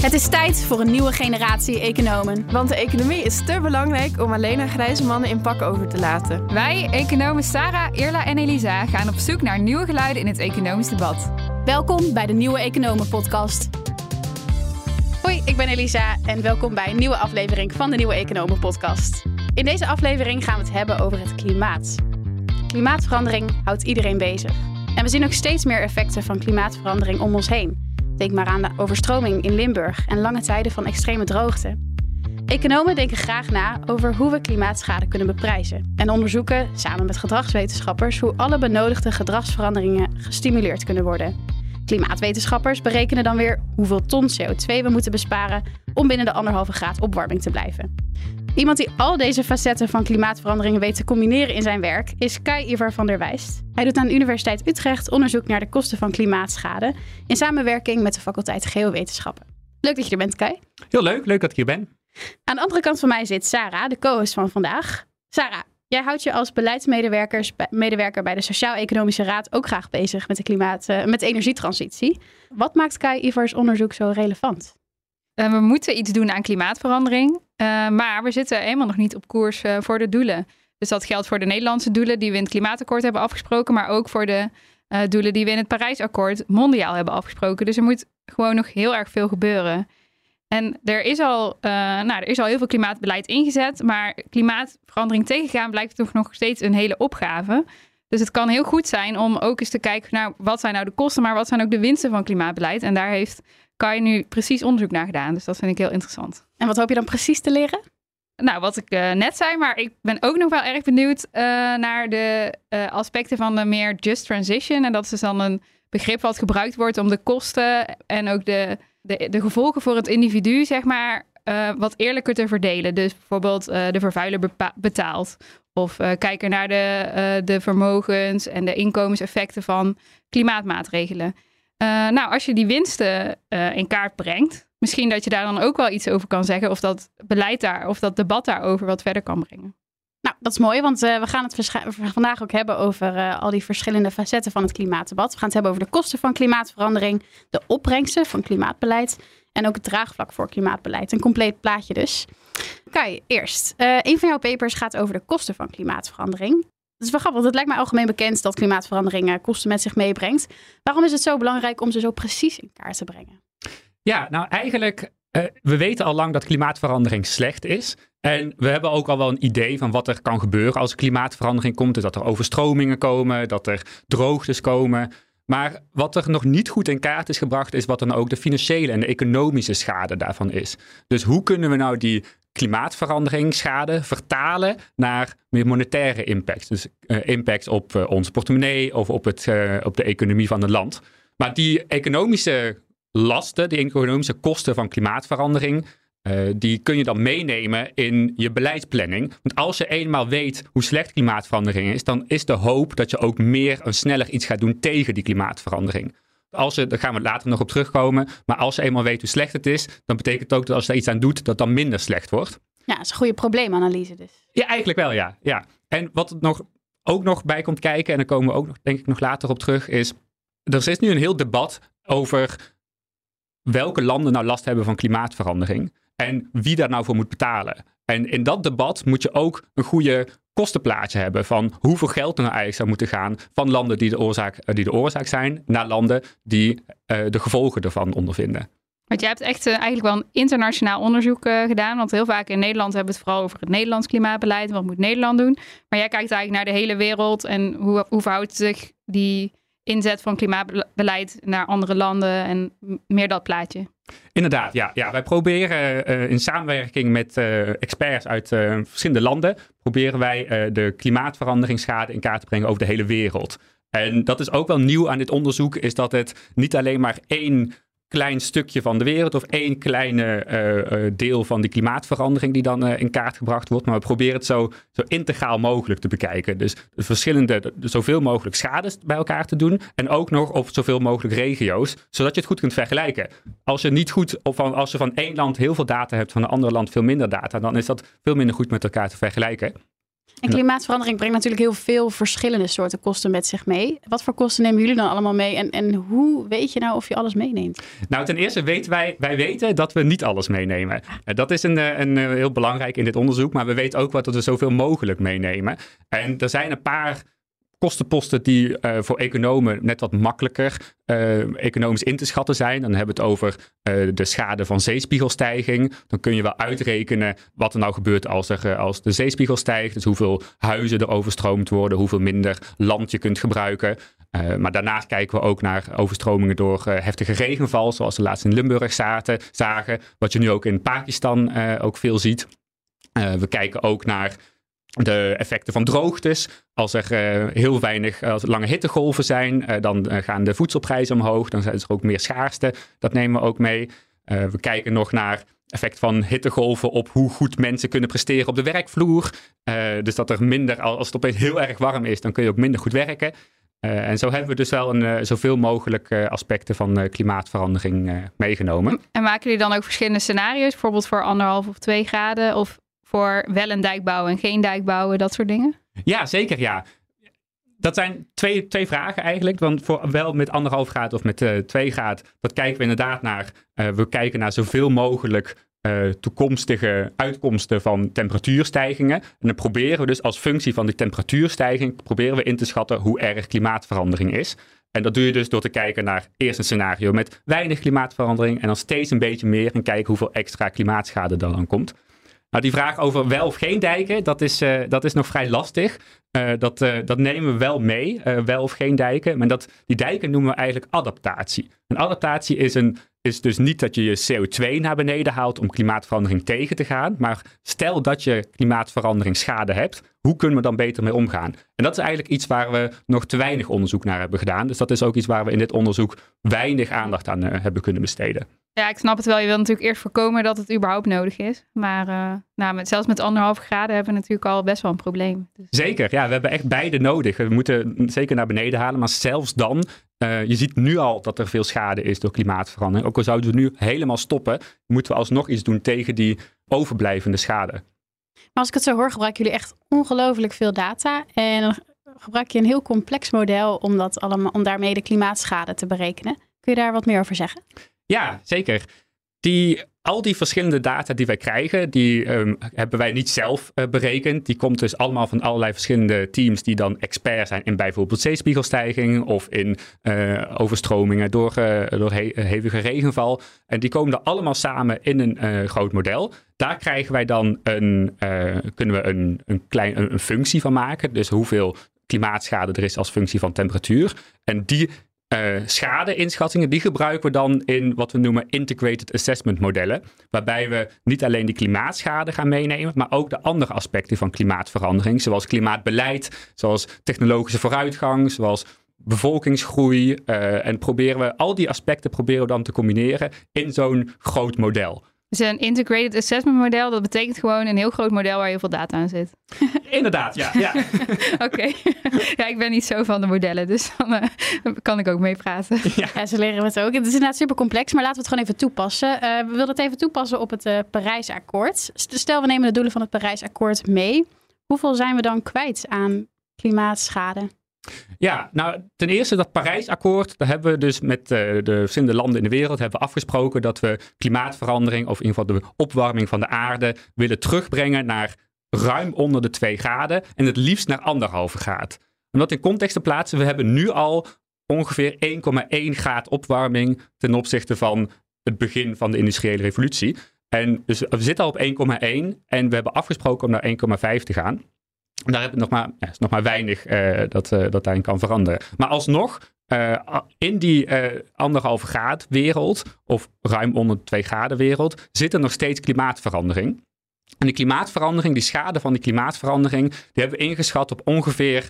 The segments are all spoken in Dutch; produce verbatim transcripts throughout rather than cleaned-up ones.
Het is tijd voor een nieuwe generatie economen. Want de economie is te belangrijk om alleen aan grijze mannen in pak over te laten. Wij, economen Sarah, Irla en Elisa, gaan op zoek naar nieuwe geluiden in het economisch debat. Welkom bij de Nieuwe Economen podcast. Hoi, ik ben Elisa en welkom bij een nieuwe aflevering van de Nieuwe Economen podcast. In deze aflevering gaan we het hebben over het klimaat. Klimaatverandering houdt iedereen bezig. En we zien ook steeds meer effecten van klimaatverandering om ons heen. Denk maar aan de overstroming in Limburg en lange tijden van extreme droogte. Economen denken graag na over hoe we klimaatschade kunnen beprijzen. En onderzoeken, samen met gedragswetenschappers, hoe alle benodigde gedragsveranderingen gestimuleerd kunnen worden. Klimaatwetenschappers berekenen dan weer hoeveel ton C O twee we moeten besparen om binnen de anderhalve graad opwarming te blijven. Iemand die al deze facetten van klimaatveranderingen weet te combineren in zijn werk is Kai-Ivar van der Wijst. Hij doet aan de Universiteit Utrecht onderzoek naar de kosten van klimaatschade in samenwerking met de faculteit Geowetenschappen. Leuk dat je er bent, Kai. Heel leuk, leuk dat ik hier ben. Aan de andere kant van mij zit Sarah, de co-host van vandaag. Sarah, jij houdt je als beleidsmedewerker bij de Sociaal-Economische Raad ook graag bezig met de, klimaat, uh, met de energietransitie. Wat maakt Kai-Ivars onderzoek zo relevant? Uh, we moeten iets doen aan klimaatverandering, uh, maar we zitten helemaal nog niet op koers uh, voor de doelen. Dus dat geldt voor de Nederlandse doelen die we in het klimaatakkoord hebben afgesproken, maar ook voor de uh, doelen die we in het Parijsakkoord mondiaal hebben afgesproken. Dus er moet gewoon nog heel erg veel gebeuren. En er is al, uh, nou, er is al heel veel klimaatbeleid ingezet, maar klimaatverandering tegengaan blijkt toch nog steeds een hele opgave. Dus het kan heel goed zijn om ook eens te kijken naar wat zijn nou de kosten, maar wat zijn ook de winsten van klimaatbeleid. En daar heeft Kai nu precies onderzoek naar gedaan. Dus dat vind ik heel interessant. En wat hoop je dan precies te leren? Nou, wat ik uh, net zei, maar ik ben ook nog wel erg benieuwd uh, naar de uh, aspecten van de meer just transition. En dat is dus dan een begrip wat gebruikt wordt om de kosten en ook de, de, de gevolgen voor het individu, zeg maar, uh, wat eerlijker te verdelen. Dus bijvoorbeeld uh, de vervuiler bepa- betaalt. Of uh, kijken naar de, uh, de vermogens en de inkomenseffecten van klimaatmaatregelen. Uh, nou, als je die winsten uh, in kaart brengt, misschien dat je daar dan ook wel iets over kan zeggen. Of dat beleid daar, of dat debat daarover wat verder kan brengen. Nou, dat is mooi, want uh, we gaan het vers- vandaag ook hebben over uh, al die verschillende facetten van het klimaatdebat. We gaan het hebben over de kosten van klimaatverandering, de opbrengsten van klimaatbeleid en ook het draagvlak voor klimaatbeleid. Een compleet plaatje dus. Kai, eerst. Uh, een van jouw papers gaat over de kosten van klimaatverandering. Dat is wel grappig, want het lijkt mij algemeen bekend dat klimaatverandering kosten met zich meebrengt. Waarom is het zo belangrijk om ze zo precies in kaart te brengen? Ja, nou eigenlijk, uh, we weten al lang dat klimaatverandering slecht is. En we hebben ook al wel een idee van wat er kan gebeuren als er klimaatverandering komt. Dus dat er overstromingen komen, dat er droogtes komen. Maar wat er nog niet goed in kaart is gebracht is wat dan ook de financiële en de economische schade daarvan is. Dus hoe kunnen we nou die klimaatveranderingsschade vertalen naar meer monetaire impact. Dus uh, impact op uh, onze portemonnee of op, het, uh, op de economie van het land. Maar die economische lasten, die economische kosten van klimaatverandering, uh, die kun je dan meenemen in je beleidsplanning. Want als je eenmaal weet hoe slecht klimaatverandering is, dan is de hoop dat je ook meer en sneller iets gaat doen tegen die klimaatverandering. Als je, daar gaan we later nog op terugkomen. Maar als je eenmaal weet hoe slecht het is, dan betekent het ook dat als je er iets aan doet, dat het dan minder slecht wordt. Ja, dat is een goede probleemanalyse dus. Ja, eigenlijk wel, ja. ja. En wat er nog, ook nog bij komt kijken, en daar komen we ook nog, denk ik, nog later op terug, is er is nu een heel debat over welke landen nou last hebben van klimaatverandering en wie daar nou voor moet betalen. En in dat debat moet je ook een goede kostenplaatje hebben van hoeveel geld er nou eigenlijk zou moeten gaan van landen die de oorzaak, die de oorzaak zijn naar landen die uh, de gevolgen ervan ondervinden. Want jij hebt echt uh, eigenlijk wel een internationaal onderzoek uh, gedaan. Want heel vaak in Nederland hebben we het vooral over het Nederlands klimaatbeleid. Wat moet Nederland doen? Maar jij kijkt eigenlijk naar de hele wereld. En hoe, hoe verhoudt zich die inzet van klimaatbeleid naar andere landen en meer dat plaatje? Inderdaad, ja. ja. Wij proberen uh, in samenwerking met uh, experts uit uh, verschillende landen, proberen wij uh, de klimaatveranderingsschade in kaart te brengen over de hele wereld. En dat is ook wel nieuw aan dit onderzoek, is dat het niet alleen maar één klein stukje van de wereld of één kleine uh, uh, deel van die klimaatverandering die dan uh, in kaart gebracht wordt. Maar we proberen het zo, zo integraal mogelijk te bekijken. Dus de verschillende, de, de zoveel mogelijk schades bij elkaar te doen. En ook nog op zoveel mogelijk regio's, zodat je het goed kunt vergelijken. Als je niet goed, of van, als je van één land heel veel data hebt, van een ander land veel minder data, dan is dat veel minder goed met elkaar te vergelijken. En klimaatverandering brengt natuurlijk heel veel verschillende soorten kosten met zich mee. Wat voor kosten nemen jullie dan allemaal mee? En, en hoe weet je nou of je alles meeneemt? Nou, ten eerste weten wij, wij weten dat we niet alles meenemen. Dat is een, een, een heel belangrijk in dit onderzoek. Maar we weten ook wat dat we zoveel mogelijk meenemen. En er zijn een paar kostenposten die uh, voor economen net wat makkelijker uh, economisch in te schatten zijn. Dan hebben we het over uh, de schade van zeespiegelstijging. Dan kun je wel uitrekenen wat er nou gebeurt als, er, uh, als de zeespiegel stijgt. Dus hoeveel huizen er overstroomd worden, hoeveel minder land je kunt gebruiken. Uh, maar daarnaast kijken we ook naar overstromingen door uh, heftige regenval, zoals we laatst in Limburg zaten, zagen. Wat je nu ook in Pakistan uh, ook veel ziet. Uh, we kijken ook naar de effecten van droogtes. Als er uh, heel weinig als er lange hittegolven zijn, uh, dan uh, gaan de voedselprijzen omhoog. Dan zijn er ook meer schaarste. Dat nemen we ook mee. Uh, we kijken nog naar effect van hittegolven op hoe goed mensen kunnen presteren op de werkvloer. Uh, dus dat er minder, als het opeens heel erg warm is, dan kun je ook minder goed werken. Uh, en zo hebben we dus wel een, uh, zoveel mogelijk uh, aspecten van uh, klimaatverandering uh, meegenomen. En maken jullie dan ook verschillende scenario's? Bijvoorbeeld voor anderhalf of twee graden? Of voor wel een dijk bouwen en geen dijk bouwen, dat soort dingen? Ja, zeker ja. Dat zijn twee, twee vragen eigenlijk. Want voor wel met anderhalf graad of met uh, twee graad, dat kijken we inderdaad naar. Uh, we kijken naar zoveel mogelijk uh, toekomstige uitkomsten van temperatuurstijgingen. En dan proberen we dus als functie van die temperatuurstijging, proberen we in te schatten hoe erg klimaatverandering is. En dat doe je dus door te kijken naar eerst een scenario met weinig klimaatverandering en dan steeds een beetje meer en kijken hoeveel extra klimaatschade er dan komt. Nou, die vraag over wel of geen dijken, dat is, uh, dat is nog vrij lastig. Uh, dat, uh, dat nemen we wel mee, uh, wel of geen dijken. Maar dat, die dijken noemen we eigenlijk adaptatie. Een adaptatie is, een, is dus niet dat je je C O twee naar beneden haalt om klimaatverandering tegen te gaan. Maar stel dat je klimaatverandering schade hebt, hoe kunnen we dan beter mee omgaan? En dat is eigenlijk iets waar we nog te weinig onderzoek naar hebben gedaan. Dus dat is ook iets waar we in dit onderzoek weinig aandacht aan uh, hebben kunnen besteden. Ja, ik snap het wel. Je wil natuurlijk eerst voorkomen dat het überhaupt nodig is. Maar uh, nou, met, zelfs met anderhalf graden hebben we natuurlijk al best wel een probleem. Dus. Zeker, ja. We hebben echt beide nodig. We moeten zeker naar beneden halen. Maar zelfs dan, uh, je ziet nu al dat er veel schade is door klimaatverandering. Ook al zouden we nu helemaal stoppen, moeten we alsnog iets doen tegen die overblijvende schade. Maar als ik het zo hoor, gebruiken jullie echt ongelooflijk veel data. En dan gebruik je een heel complex model om, dat allemaal, om daarmee de klimaatschade te berekenen. Kun je daar wat meer over zeggen? Ja, zeker. Die, al die verschillende data die wij krijgen, die um, hebben wij niet zelf uh, berekend. Die komt dus allemaal van allerlei verschillende teams die dan expert zijn in bijvoorbeeld zeespiegelstijging of in uh, overstromingen door, uh, door he- hevige regenval. En die komen er allemaal samen in een uh, groot model. Daar krijgen wij dan een, uh, kunnen we een, een, klein, een, een functie van maken. Dus hoeveel klimaatschade er is als functie van temperatuur. En die Uh, schade-inschattingen, die gebruiken we dan in wat we noemen integrated assessment modellen. Waarbij we niet alleen die klimaatschade gaan meenemen, maar ook de andere aspecten van klimaatverandering. Zoals klimaatbeleid, zoals technologische vooruitgang, zoals bevolkingsgroei. Uh, en proberen we al die aspecten proberen we dan te combineren in zo'n groot model. Dus een integrated assessment model, dat betekent gewoon een heel groot model waar heel veel data aan zit. Inderdaad, ja. ja. Oké. Okay. Ja, ik ben niet zo van de modellen, dus dan uh, kan ik ook meepraten. Ja. Ja, zo leren we het ook. Het is inderdaad super complex, maar laten we het gewoon even toepassen. Uh, we willen het even toepassen op het uh, Parijsakkoord. Stel, we nemen de doelen van het Parijsakkoord mee. Hoeveel zijn we dan kwijt aan klimaatschade? Ja, nou ten eerste dat Parijsakkoord, daar hebben we dus met uh, de verschillende landen in de wereld hebben we afgesproken dat we klimaatverandering of in ieder geval de opwarming van de aarde willen terugbrengen naar ruim onder de twee graden en het liefst naar anderhalve graad. Om dat in context te plaatsen, we hebben nu al ongeveer één komma één graad opwarming ten opzichte van het begin van de industriële revolutie. En dus we zitten al op één komma één en we hebben afgesproken om naar één komma vijf te gaan. Daar heb ik nog maar, ja, is nog maar weinig uh, dat, uh, dat daarin kan veranderen. Maar alsnog, uh, in die uh, anderhalve graad wereld, of ruim onder de twee graden wereld, zit er nog steeds klimaatverandering. En die klimaatverandering, die schade van die klimaatverandering, die hebben we ingeschat op ongeveer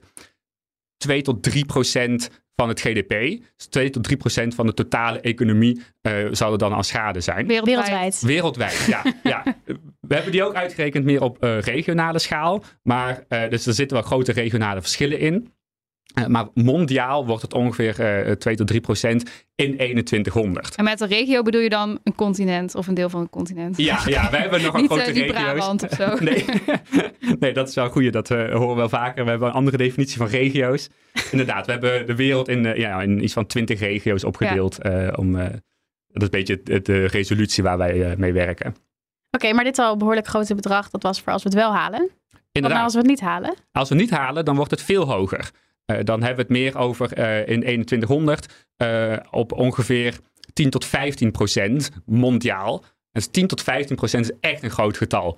twee tot drie procent van het G D P. Dus twee tot drie procent van de totale economie uh, zou er dan aan schade zijn. Wereldwijd. Wereldwijd, ja. ja. We hebben die ook uitgerekend meer op uh, regionale schaal. Maar uh, dus er zitten wel grote regionale verschillen in. Uh, maar mondiaal wordt het ongeveer uh, twee tot drie procent in eenentwintighonderd. En met een regio bedoel je dan een continent of een deel van een continent? Ja, ja wij hebben nog een Niet, grote uh, die regio's. Brabant of zo. nee. nee, dat is wel een goeie. Dat uh, horen we wel vaker. We hebben een andere definitie van regio's. Inderdaad, we hebben de wereld in, uh, ja, in iets van twintig regio's opgedeeld. Ja. Uh, om, uh, dat is een beetje de, de resolutie waar wij uh, mee werken. Oké, okay, maar dit is al een behoorlijk grote bedrag. Dat was voor als we het wel halen. Inderdaad. Wat nou als we het niet halen? Als we het niet halen, dan wordt het veel hoger. Uh, dan hebben we het meer over uh, in eenentwintighonderd uh, op ongeveer tien tot vijftien procent mondiaal. Dus tien tot vijftien procent is echt een groot getal.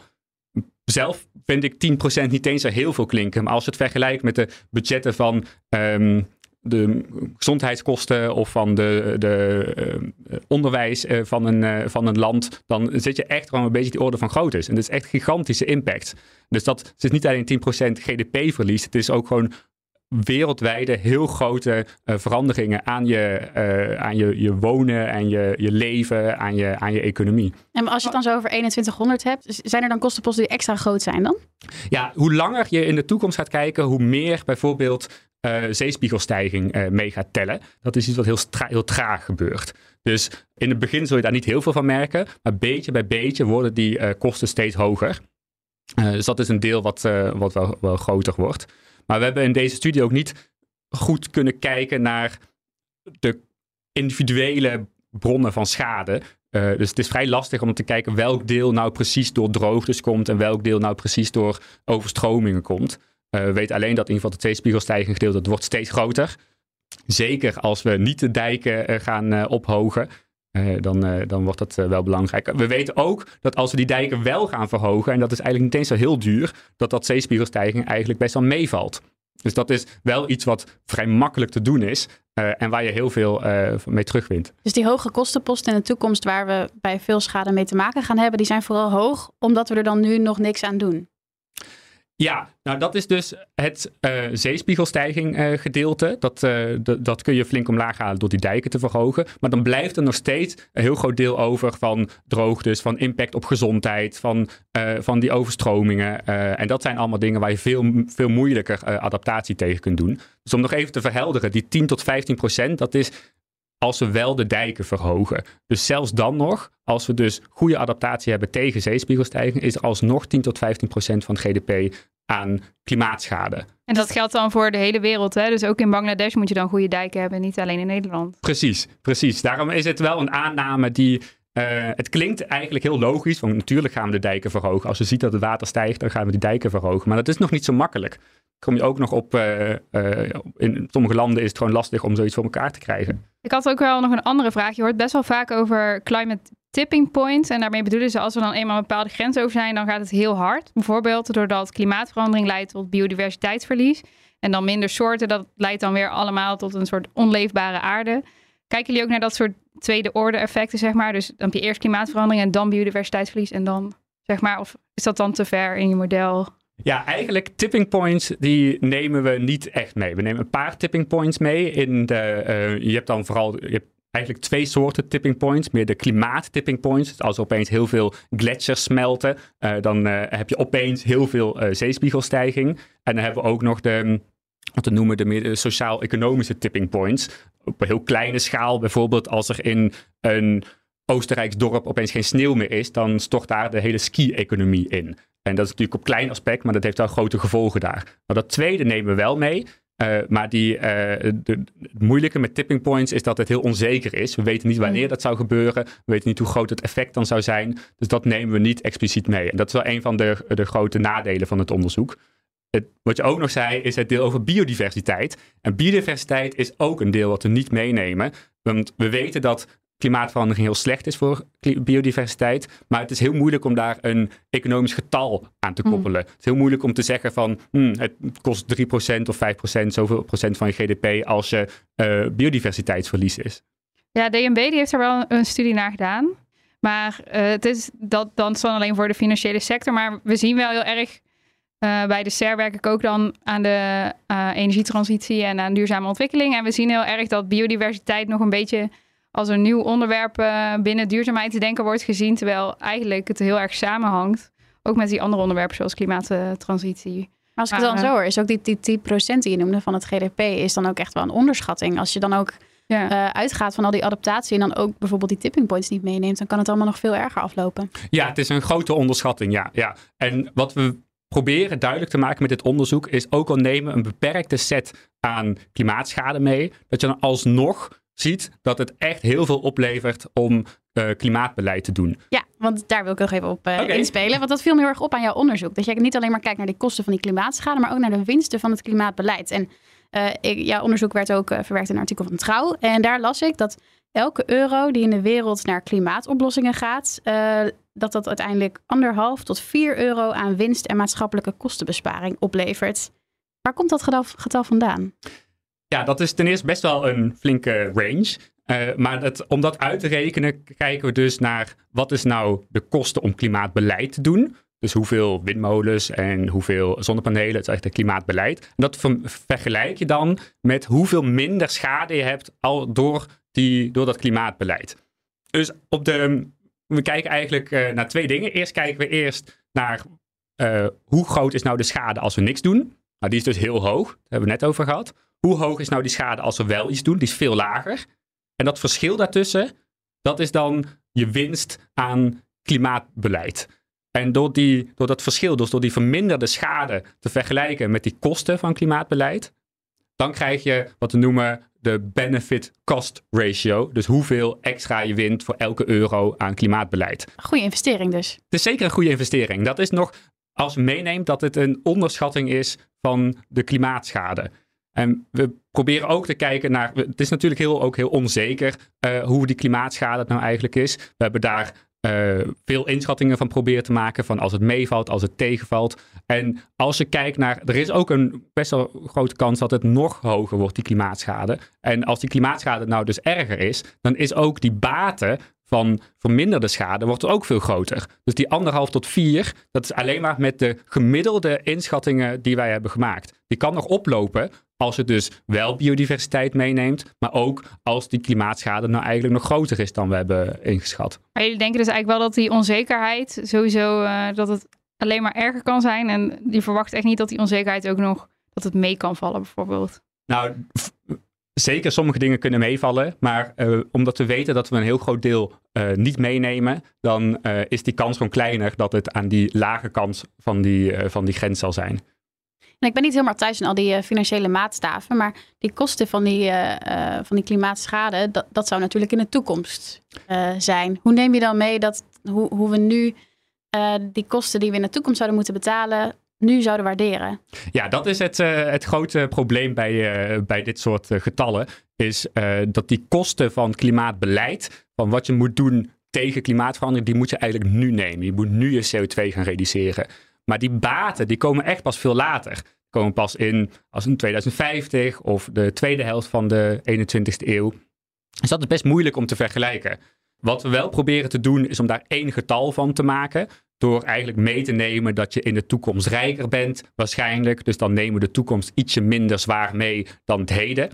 Zelf vind ik tien procent niet eens zo heel veel klinken. Maar als je het vergelijkt met de budgetten van um, de gezondheidskosten of van de, de uh, onderwijs uh, van, een, uh, van een land, dan zit je echt gewoon een beetje die orde van grootte. En dat is echt gigantische impact. Dus dat het is niet alleen tien procent G D P-verlies, het is ook gewoon wereldwijde heel grote uh, veranderingen aan je, uh, aan je, je wonen en je, je leven, aan je, aan je economie. En als je het dan zo over eenentwintighonderd hebt, zijn er dan kostenposten die extra groot zijn dan? Ja, hoe langer je in de toekomst gaat kijken, hoe meer bijvoorbeeld uh, zeespiegelstijging uh, mee gaat tellen. Dat is iets wat heel, stra- heel traag gebeurt. Dus in het begin zul je daar niet heel veel van merken, maar beetje bij beetje worden die uh, kosten steeds hoger. Uh, dus dat is een deel wat, uh, wat wel, wel groter wordt. Maar we hebben in deze studie ook niet goed kunnen kijken naar de individuele bronnen van schade. Uh, dus het is vrij lastig om te kijken welk deel nou precies door droogtes komt en welk deel nou precies door overstromingen komt. Uh, we weten alleen dat in ieder geval het zeespiegelstijging gedeelte dat wordt steeds groter. Zeker als we niet de dijken uh, gaan uh, ophogen. Uh, dan, uh, dan wordt dat uh, wel belangrijk. We weten ook dat als we die dijken wel gaan verhogen, en dat is eigenlijk niet eens zo heel duur, dat dat zeespiegelstijging eigenlijk best wel meevalt. Dus dat is wel iets wat vrij makkelijk te doen is uh, en waar je heel veel uh, mee terugwint. Dus die hoge kostenposten in de toekomst waar we bij veel schade mee te maken gaan hebben, die zijn vooral hoog omdat we er dan nu nog niks aan doen. Ja, nou dat is dus het uh, zeespiegelstijging uh, gedeelte. Dat, uh, d- dat kun je flink omlaag halen door die dijken te verhogen. Maar dan blijft er nog steeds een heel groot deel over van droogtes, van impact op gezondheid, van, uh, van die overstromingen. Uh, en dat zijn allemaal dingen waar je veel, veel moeilijker uh, adaptatie tegen kunt doen. Dus om nog even te verhelderen, die tien tot vijftien procent, dat is als we wel de dijken verhogen. Dus zelfs dan nog, als we dus goede adaptatie hebben tegen zeespiegelstijging, is er alsnog tien tot vijftien procent van G D P aan klimaatschade. En dat geldt dan voor de hele wereld, hè? Dus ook in Bangladesh moet je dan goede dijken hebben, niet alleen in Nederland. Precies, precies. Daarom is het wel een aanname die... Uh, het klinkt eigenlijk heel logisch, want natuurlijk gaan we de dijken verhogen. Als je ziet dat het water stijgt, dan gaan we die dijken verhogen. Maar dat is nog niet zo makkelijk. Kom je ook nog op, uh, uh, in sommige landen is het gewoon lastig om zoiets voor elkaar te krijgen. Ik had ook wel nog een andere vraag. Je hoort best wel vaak over climate tipping point. En daarmee bedoelen ze, als we dan eenmaal een bepaalde grens over zijn, dan gaat het heel hard. Bijvoorbeeld doordat klimaatverandering leidt tot biodiversiteitsverlies. En dan minder soorten, dat leidt dan weer allemaal tot een soort onleefbare aarde. Kijken jullie ook naar dat soort tweede orde effecten, zeg maar? Dus dan heb je eerst klimaatverandering en dan biodiversiteitsverlies en dan, zeg maar, of is dat dan te ver in je model? Ja, eigenlijk tipping points, die nemen we niet echt mee. We nemen een paar tipping points mee. In de, uh, je hebt dan vooral, je hebt eigenlijk twee soorten tipping points. Meer de klimaat tipping points. Dus als er opeens heel veel gletsjers smelten, uh, dan uh, heb je opeens heel veel uh, zeespiegelstijging. En dan hebben we ook nog de, wat we noemen de meer de sociaal-economische tipping points. Op een heel kleine schaal, bijvoorbeeld als er in een Oostenrijks dorp opeens geen sneeuw meer is, dan stort daar de hele ski-economie in. En dat is natuurlijk op klein aspect, maar dat heeft wel grote gevolgen daar. Nou, dat tweede nemen we wel mee. Uh, maar die, uh, de, het moeilijke met tipping points is dat het heel onzeker is. We weten niet wanneer dat zou gebeuren. We weten niet hoe groot het effect dan zou zijn. Dus dat nemen we niet expliciet mee. En dat is wel een van de, de grote nadelen van het onderzoek. Het, wat je ook nog zei, is het deel over biodiversiteit. En biodiversiteit is ook een deel wat we niet meenemen. Want we weten dat klimaatverandering heel slecht is voor biodiversiteit. Maar het is heel moeilijk om daar een economisch getal aan te koppelen. Mm. Het is heel moeilijk om te zeggen van hmm, het kost drie procent of vijf procent, zoveel procent van je G D P als je uh, biodiversiteitsverlies is. Ja, D N B die heeft er wel een studie naar gedaan. Maar uh, het is dat dan dan alleen voor de financiële sector. Maar we zien wel heel erg, uh, bij de S E R werk ik ook dan aan de uh, energietransitie en aan duurzame ontwikkeling. En we zien heel erg dat biodiversiteit nog een beetje als een nieuw onderwerp uh, binnen duurzaamheidsdenken wordt gezien, terwijl eigenlijk het heel erg samenhangt. Ook met die andere onderwerpen zoals klimaattransitie. als ik het dan Maar, zo hoor, is ook die, die tien procent die je noemde van het G D P... is dan ook echt wel een onderschatting. Als je dan ook Ja. uh, uitgaat van al die adaptatie... en dan ook bijvoorbeeld die tipping points niet meeneemt... dan kan het allemaal nog veel erger aflopen. Ja, het is een grote onderschatting, ja. ja. En wat we proberen duidelijk te maken met dit onderzoek... is ook al nemen een beperkte set aan klimaatschade mee... dat je dan alsnog ziet dat het echt heel veel oplevert om uh, klimaatbeleid te doen. Ja, want daar wil ik nog even op uh, okay. inspelen. Want dat viel me heel erg op aan jouw onderzoek. Dat je niet alleen maar kijkt naar de kosten van die klimaatschade... maar ook naar de winsten van het klimaatbeleid. En uh, ik, jouw onderzoek werd ook uh, verwerkt in een artikel van Trouw. En daar las ik dat elke euro die in de wereld naar klimaatoplossingen gaat... Uh, dat dat uiteindelijk anderhalf tot vier euro aan winst... en maatschappelijke kostenbesparing oplevert. Waar komt dat getal, getal vandaan? Ja, dat is ten eerste best wel een flinke range. Uh, maar het, om dat uit te rekenen kijken we dus naar wat is nou de kosten om klimaatbeleid te doen. Dus hoeveel windmolens en hoeveel zonnepanelen, het is echt het klimaatbeleid. En dat ver, vergelijk je dan met hoeveel minder schade je hebt al door, die, door dat klimaatbeleid. Dus op de, we kijken eigenlijk uh, naar twee dingen. Eerst kijken we eerst naar uh, hoe groot is nou de schade als we niks doen. Nou, die is dus heel hoog, daar hebben we net over gehad. Hoe hoog is nou die schade als we wel iets doen? Die is veel lager. En dat verschil daartussen, dat is dan je winst aan klimaatbeleid. En door, die, door dat verschil, dus door die verminderde schade te vergelijken met die kosten van klimaatbeleid, dan krijg je wat we noemen de benefit-cost ratio. Dus hoeveel extra je wint voor elke euro aan klimaatbeleid. Goeie investering dus. Het is zeker een goede investering. Dat is nog, als je meeneemt dat het een onderschatting is van de klimaatschade. En we proberen ook te kijken naar... Het is natuurlijk heel, ook heel onzeker uh, hoe die klimaatschade het nou eigenlijk is. We hebben daar uh, veel inschattingen van proberen te maken. Van als het meevalt, als het tegenvalt. En als je kijkt naar... Er is ook een best wel grote kans dat het nog hoger wordt, die klimaatschade. En als die klimaatschade nou dus erger is... dan is ook die bate van verminderde schade wordt ook veel groter. Dus die anderhalf tot vier, dat is alleen maar met de gemiddelde inschattingen die wij hebben gemaakt. Die kan nog oplopen als je dus wel biodiversiteit meeneemt, maar ook als die klimaatschade nou eigenlijk nog groter is dan we hebben ingeschat. Maar jullie denken dus eigenlijk wel dat die onzekerheid sowieso, uh, dat het alleen maar erger kan zijn en die verwacht echt niet dat die onzekerheid ook nog, dat het mee kan vallen bijvoorbeeld? Nou, f- zeker sommige dingen kunnen meevallen, maar uh, omdat we weten dat we een heel groot deel uh, niet meenemen, dan uh, is die kans gewoon kleiner dat het aan die lage kant van die, uh, van die grens zal zijn. En ik ben niet helemaal thuis in al die uh, financiële maatstaven, maar die kosten van die, uh, uh, van die klimaatschade, dat, dat zou natuurlijk in de toekomst uh, zijn. Hoe neem je dan mee dat hoe, hoe we nu uh, die kosten die we in de toekomst zouden moeten betalen, nu zouden waarderen? Ja, dat is het, uh, het grote probleem bij, uh, bij dit soort uh, getallen. Is uh, dat die kosten van klimaatbeleid, van wat je moet doen tegen klimaatverandering, die moet je eigenlijk nu nemen. Je moet nu je C O twee gaan reduceren. Maar die baten, die komen echt pas veel later. Die komen pas in als in tweeduizend vijftig of de tweede helft van de eenentwintigste eeuw. Dus dat is best moeilijk om te vergelijken. Wat we wel proberen te doen, is om daar één getal van te maken. Door eigenlijk mee te nemen dat je in de toekomst rijker bent, waarschijnlijk. Dus dan nemen we de toekomst ietsje minder zwaar mee dan het heden.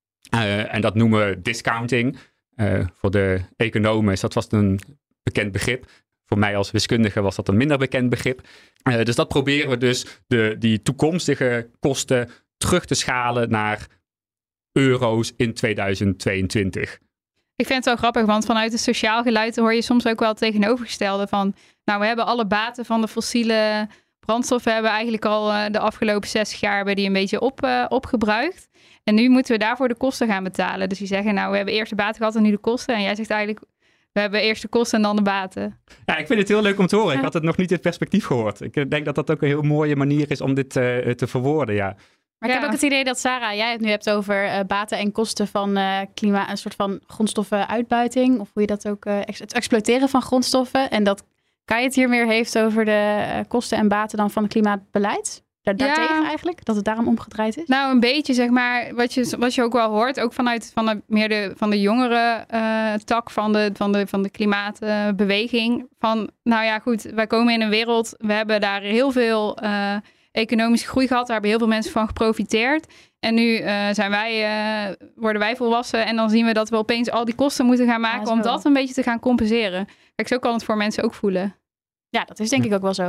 Uh, en dat noemen we discounting. Uh, voor de economen is dat vast een bekend begrip. Voor mij als wiskundige was dat een minder bekend begrip. Uh, dus dat proberen we dus de, die toekomstige kosten terug te schalen naar euro's in tweeduizend tweeëntwintig. Ik vind het wel grappig, want vanuit het sociaal geluid hoor je soms ook wel het tegenovergestelde van, nou, we hebben alle baten van de fossiele brandstoffen hebben eigenlijk al uh, de afgelopen zestig jaar hebben die een beetje op, uh, opgebruikt. En nu moeten we daarvoor de kosten gaan betalen. Dus die zeggen, nou, we hebben eerst de baten gehad en nu de kosten. En jij zegt eigenlijk, we hebben eerst de kosten en dan de baten. Ja, ik vind het heel leuk om te horen. Ik had het nog niet in het perspectief gehoord. Ik denk dat dat ook een heel mooie manier is om dit uh, te verwoorden, ja. Maar ja. ik heb ook het idee dat, Sarah, jij het nu hebt over uh, baten en kosten van uh, klima, een soort van grondstoffenuitbuiting. Of hoe je dat ook, uh, ex- het exploiteren van grondstoffen. En dat Kai het hier meer heeft over de uh, kosten en baten dan van het klimaatbeleid. Daar, daartegen Ja. eigenlijk, dat het daarom omgedraaid is. Nou, een beetje, zeg maar, wat je, wat je ook wel hoort, ook vanuit van de, meer de, van de jongere uh, tak van de, van de, van de klimaatbeweging. Uh, van, nou ja, goed, wij komen in een wereld, we hebben daar heel veel uh, economische groei gehad. Daar hebben heel veel mensen van geprofiteerd. En nu uh, zijn wij, uh, worden wij volwassen en dan zien we dat we opeens al die kosten moeten gaan maken Ja, om zo. dat een beetje te gaan compenseren. Kijk, zo kan het voor mensen ook voelen. Ja, dat is denk ik ook wel zo.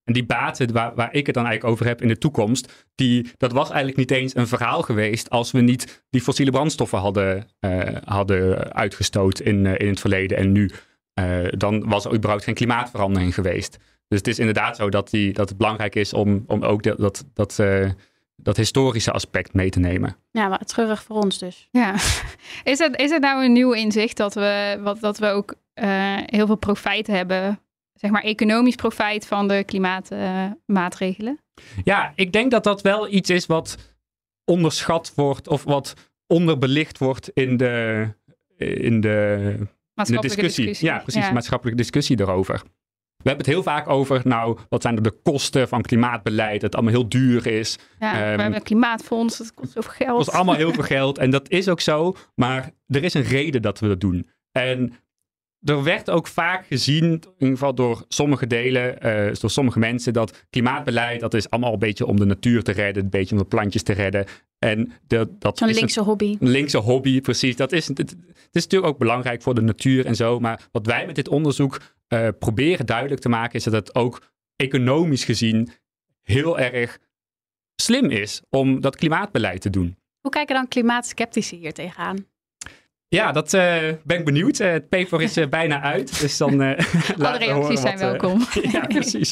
En die baten waar, waar ik het dan eigenlijk over heb in de toekomst, die, dat was eigenlijk niet eens een verhaal geweest als we niet die fossiele brandstoffen hadden, uh, hadden uitgestoot in, uh, in het verleden en nu. Uh, dan was er überhaupt geen klimaatverandering geweest. Dus het is inderdaad zo dat, die, dat het belangrijk is om, om ook de, dat, dat, uh, dat historische aspect mee te nemen. Ja, maar treurig voor ons dus. Ja. Is het, is het nou een nieuw inzicht dat we, wat, dat we ook uh, heel veel profijt hebben, zeg maar economisch profijt van de klimaatmaatregelen? Uh, ja, ik denk dat dat wel iets is wat onderschat wordt of wat onderbelicht wordt in de, in de, in de discussie. discussie. Ja, precies, ja. De maatschappelijke discussie erover. We hebben het heel vaak over, nou, wat zijn er de kosten van klimaatbeleid, dat het allemaal heel duur is. Ja, um, we hebben een klimaatfonds, dat kost zoveel geld. Het kost allemaal heel veel geld en dat is ook zo, maar er is een reden dat we dat doen. En er werd ook vaak gezien, in ieder geval door sommige delen, uh, door sommige mensen, dat klimaatbeleid, dat is allemaal een beetje om de natuur te redden, een beetje om de plantjes te redden. En de, dat Zo'n is linkse een, hobby. Een linkse hobby, precies. Dat is, het, het is natuurlijk ook belangrijk voor de natuur en zo, maar wat wij met dit onderzoek uh, proberen duidelijk te maken, is dat het ook economisch gezien heel erg slim is om dat klimaatbeleid te doen. Hoe kijken dan klimaatskeptici hier tegenaan? Ja, dat uh, ben ik benieuwd. Uh, het paper is uh, bijna uit. Dus dan uh, alle reacties zijn wat, uh, welkom. Ja, precies.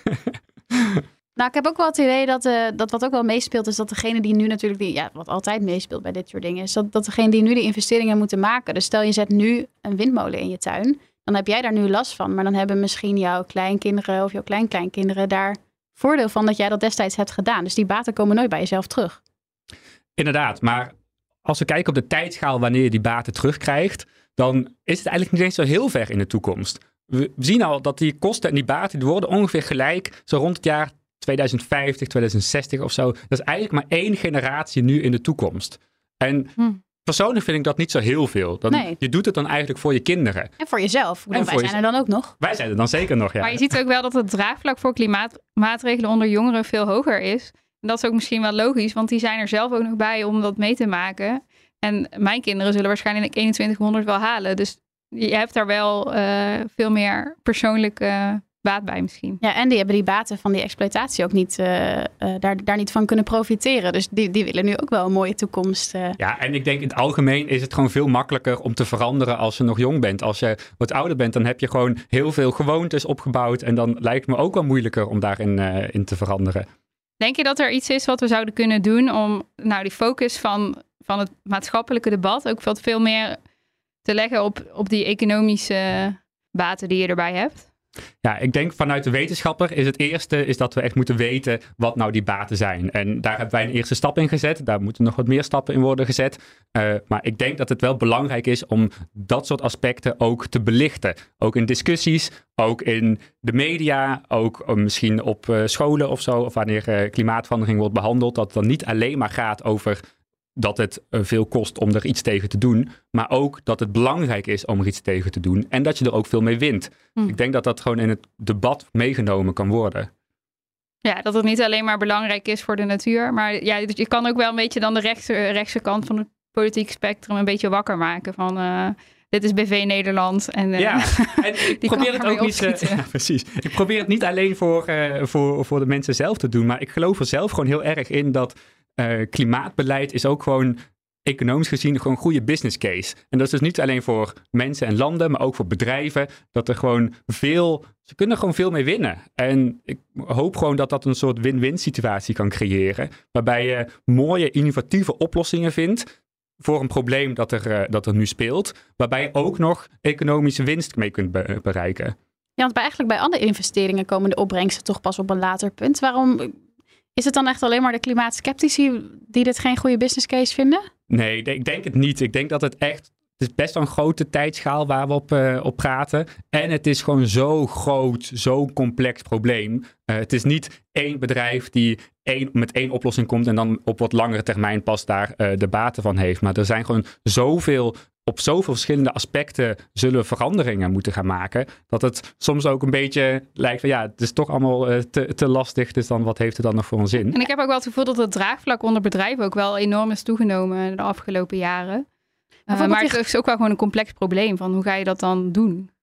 Nou, ik heb ook wel het idee dat, uh, dat wat ook wel meespeelt, is dat degene die nu natuurlijk, die, ja, wat altijd meespeelt bij dit soort dingen, is dat, dat degene die nu de investeringen moeten maken. Dus stel je zet nu een windmolen in je tuin, dan heb jij daar nu last van. Maar dan hebben misschien jouw kleinkinderen of jouw kleinkleinkinderen daar voordeel van dat jij dat destijds hebt gedaan. Dus die baten komen nooit bij jezelf terug. Inderdaad, maar als we kijken op de tijdschaal wanneer je die baten terugkrijgt, dan is het eigenlijk niet eens zo heel ver in de toekomst. We zien al dat die kosten en die baten die worden ongeveer gelijk zo rond het jaar tweeduizend vijftig, tweeduizend zestig of zo. Dat is eigenlijk maar één generatie nu in de toekomst. En hm. persoonlijk vind ik dat niet zo heel veel. Dan, nee. Je doet het dan eigenlijk voor je kinderen. En voor jezelf. En wij voor zijn je... er dan ook nog. Wij zijn er dan zeker nog, ja. Maar je ziet ook wel dat het draagvlak voor klimaatmaatregelen onder jongeren veel hoger is. En dat is ook misschien wel logisch, want die zijn er zelf ook nog bij om dat mee te maken. En mijn kinderen zullen waarschijnlijk eenentwintighonderd wel halen. Dus je hebt daar wel uh, veel meer persoonlijke uh, baat bij misschien. Ja, en die hebben die baten van die exploitatie ook niet, uh, uh, daar, daar niet van kunnen profiteren. Dus die, die willen nu ook wel een mooie toekomst. Uh. Ja, en ik denk in het algemeen is het gewoon veel makkelijker om te veranderen als je nog jong bent. Als je wat ouder bent, dan heb je gewoon heel veel gewoontes opgebouwd. En dan lijkt het me ook wel moeilijker om daarin uh, in te veranderen. Denk je dat er iets is wat we zouden kunnen doen om nou die focus van, van het maatschappelijke debat ook wat veel meer te leggen op, op die economische baten die je erbij hebt? Ja, ik denk vanuit de wetenschapper is het eerste is dat we echt moeten weten wat nou die baten zijn. En daar hebben wij een eerste stap in gezet. Daar moeten nog wat meer stappen in worden gezet. Uh, maar ik denk dat het wel belangrijk is om dat soort aspecten ook te belichten. Ook in discussies, ook in de media, ook uh, misschien op uh, scholen of zo. Of wanneer uh, klimaatverandering wordt behandeld. Dat het dan niet alleen maar gaat over dat het uh, veel kost om er iets tegen te doen. Maar ook dat het belangrijk is om er iets tegen te doen. En dat je er ook veel mee wint. Hm. Ik denk dat dat gewoon in het debat meegenomen kan worden. Ja, dat het niet alleen maar belangrijk is voor de natuur. Maar ja, je kan ook wel een beetje dan de rechtse, rechtse kant van het politieke spectrum een beetje wakker maken. Van uh, dit is B V Nederland. En, uh, ja, en ik probeer het ook niet. Uh, ja, precies. Ik probeer het niet alleen voor, uh, voor, voor de mensen zelf te doen. Maar ik geloof er zelf gewoon heel erg in dat Uh, klimaatbeleid is ook gewoon economisch gezien gewoon een goede business case. En dat is dus niet alleen voor mensen en landen, maar ook voor bedrijven. Dat er gewoon veel, ze kunnen gewoon veel mee winnen. En ik hoop gewoon dat dat een soort win-win situatie kan creëren. Waarbij je mooie, innovatieve oplossingen vindt voor een probleem dat er, uh, dat er nu speelt. Waarbij je ook nog economische winst mee kunt be- bereiken. Ja, want bij, eigenlijk bij andere investeringen komen de opbrengsten toch pas op een later punt. Waarom... Is het dan echt alleen maar de klimaatskeptici die dit geen goede business case vinden? Nee, ik denk het niet. Ik denk dat het echt... Het is best wel een grote tijdschaal waar we op, uh, op praten. En het is gewoon zo groot, zo'n complex probleem. Uh, het is niet één bedrijf die één, met één oplossing komt en dan op wat langere termijn pas daar uh, de baten van heeft. Maar er zijn gewoon zoveel... Op zoveel verschillende aspecten zullen we veranderingen moeten gaan maken. Dat het soms ook een beetje lijkt van ja, het is toch allemaal uh, te, te lastig. Dus dan wat heeft het dan nog voor een zin? En ik heb ook wel het gevoel dat het draagvlak onder bedrijven ook wel enorm is toegenomen de afgelopen jaren. Uh, maar het is ook wel gewoon een complex probleem van hoe ga je dat dan doen?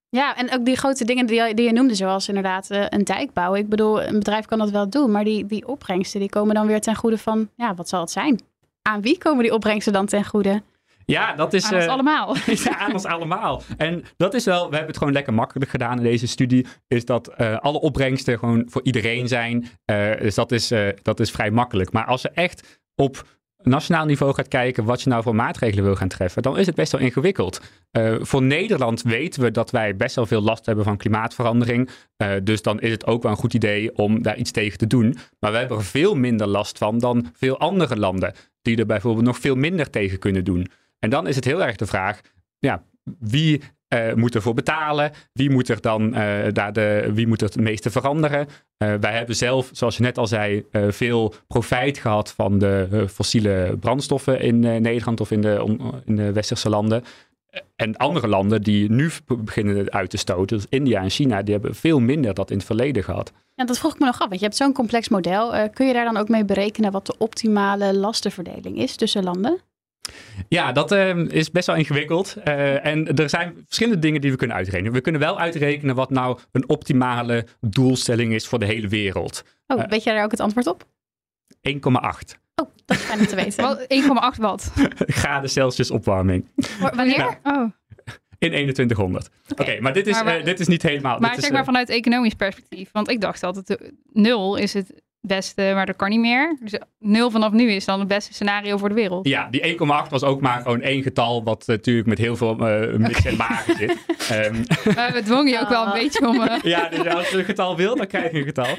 Ja, en ook die grote dingen die je, die je noemde, zoals inderdaad uh, een dijk bouwen. Ik bedoel, een bedrijf kan dat wel doen, maar die, die opbrengsten die komen dan weer ten goede van, ja, wat zal het zijn? Aan wie komen die opbrengsten dan ten goede? Ja, dat is... Aan ons uh, allemaal. Ja, aan ons allemaal. En dat is wel, we hebben het gewoon lekker makkelijk gedaan in deze studie, is dat uh, alle opbrengsten gewoon voor iedereen zijn. Uh, dus dat is, uh, dat is vrij makkelijk. Maar als je echt op nationaal niveau gaat kijken wat je nou voor maatregelen wil gaan treffen, dan is het best wel ingewikkeld. Uh, voor Nederland weten we dat wij best wel veel last hebben van klimaatverandering. Uh, dus dan is het ook wel een goed idee om daar iets tegen te doen. Maar we hebben er veel minder last van dan veel andere landen, die er bijvoorbeeld nog veel minder tegen kunnen doen. En dan is het heel erg de vraag, ja, wie uh, moet ervoor betalen? Wie moet er dan uh, daar de, wie moet er het meeste veranderen? Uh, wij hebben zelf, zoals je net al zei, uh, veel profijt gehad van de uh, fossiele brandstoffen in uh, Nederland of in de, on, in de westerse landen. En andere landen die nu beginnen uit te stoten, dus India en China, die hebben veel minder dat in het verleden gehad. Ja, dat vroeg ik me nog af, want je hebt zo'n complex model. Uh, kun je daar dan ook mee berekenen wat de optimale lastenverdeling is tussen landen? Ja, dat uh, is best wel ingewikkeld. Uh, en er zijn verschillende dingen die we kunnen uitrekenen. We kunnen wel uitrekenen wat nou een optimale doelstelling is voor de hele wereld. Oh, uh, weet jij daar ook het antwoord op? één komma acht. Oh, dat is fijn om te weten. één komma acht watt? Graden Celsius opwarming. Wanneer? Nou, oh. In eenentwintighonderd. Oké, okay, maar, dit is, maar, maar, uh, dit is niet helemaal... Maar dit zeg is, maar vanuit economisch perspectief. Want ik dacht altijd, nul is het beste, maar dat kan niet meer. Dus nul vanaf nu is dan het beste scenario voor de wereld. Ja, die één komma acht was ook maar gewoon één getal, wat uh, natuurlijk met heel veel uh, mits en magen zit. Um, maar we dwongen je ook wel een beetje om... Uh... Ja, dus als je een getal wil, dan krijg je een getal.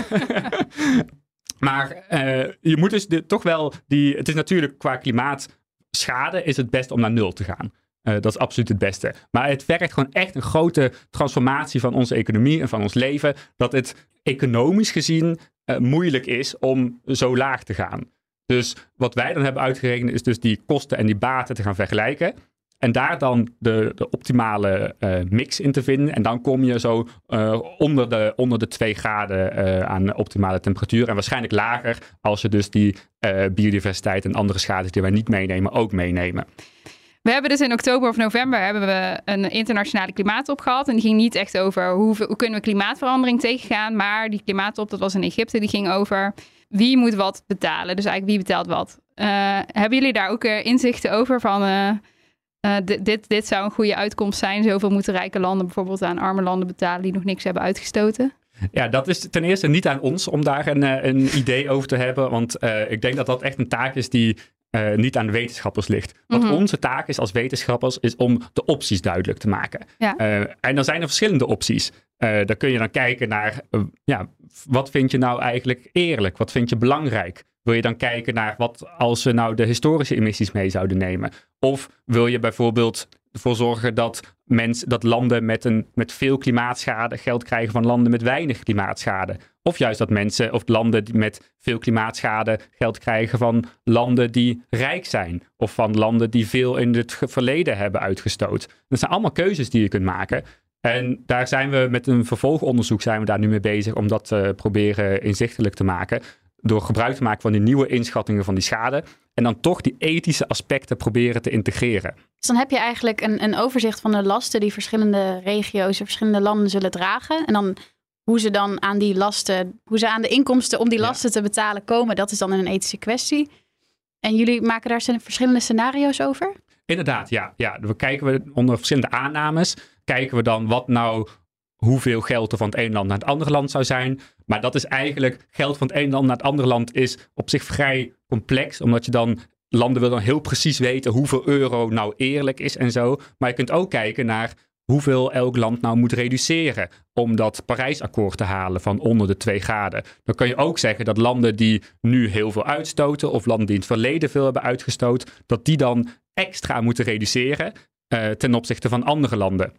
Maar uh, je moet dus de, toch wel die... Het is natuurlijk qua klimaatschade is het best om naar nul te gaan. Uh, dat is absoluut het beste. Maar het vergt gewoon echt een grote transformatie van onze economie en van ons leven, dat het economisch gezien uh, moeilijk is om zo laag te gaan. Dus wat wij dan hebben uitgerekend is dus die kosten en die baten te gaan vergelijken. En daar dan de, de optimale uh, mix in te vinden. En dan kom je zo uh, onder, de, onder de twee graden uh, aan optimale temperatuur. En waarschijnlijk lager als je dus die uh, biodiversiteit en andere schades die wij niet meenemen ook meenemen. We hebben dus in oktober of november hebben we een internationale klimaatop gehad. En die ging niet echt over hoe, hoe kunnen we klimaatverandering tegengaan. Maar die klimaatop, dat was in Egypte, die ging over wie moet wat betalen. Dus eigenlijk wie betaalt wat. Uh, hebben jullie daar ook uh, inzichten over van... Uh, Uh, dit, dit, dit zou een goede uitkomst zijn. Zoveel moeten rijke landen bijvoorbeeld aan arme landen betalen die nog niks hebben uitgestoten. Ja, dat is ten eerste niet aan ons om daar een, een idee over te hebben. Want uh, ik denk dat dat echt een taak is die uh, niet aan de wetenschappers ligt. Wat mm-hmm. onze taak is als wetenschappers is om de opties duidelijk te maken. Ja. Uh, en dan zijn er verschillende opties. Uh, dan kun je dan kijken naar, uh, ja, wat vind je nou eigenlijk eerlijk? Wat vind je belangrijk? Wil je dan kijken naar wat als we nou de historische emissies mee zouden nemen? Of wil je bijvoorbeeld ervoor zorgen dat, mens, dat landen met, een, met veel klimaatschade geld krijgen van landen met weinig klimaatschade? Of juist dat mensen of landen die met veel klimaatschade geld krijgen van landen die rijk zijn? Of van landen die veel in het verleden hebben uitgestoot? Dat zijn allemaal keuzes die je kunt maken. En daar zijn we met een vervolgonderzoek zijn we daar nu mee bezig om dat te proberen inzichtelijk te maken. Door gebruik te maken van die nieuwe inschattingen van die schade. En dan toch die ethische aspecten proberen te integreren. Dus dan heb je eigenlijk een, een overzicht van de lasten die verschillende regio's en verschillende landen zullen dragen. En dan hoe ze dan aan die lasten, hoe ze aan de inkomsten om die lasten ja. te betalen komen. Dat is dan een ethische kwestie. En jullie maken daar verschillende scenario's over? Inderdaad, ja. ja. We kijken we onder verschillende aannames. Kijken we dan wat nou... hoeveel geld er van het ene land naar het andere land zou zijn. Maar dat is eigenlijk, geld van het ene land naar het andere land is op zich vrij complex. Omdat je dan, landen willen dan heel precies weten hoeveel euro nou eerlijk is en zo. Maar je kunt ook kijken naar hoeveel elk land nou moet reduceren om dat Parijsakkoord te halen van onder de twee graden. Dan kan je ook zeggen dat landen die nu heel veel uitstoten of landen die in het verleden veel hebben uitgestoten, dat die dan extra moeten reduceren uh, ten opzichte van andere landen.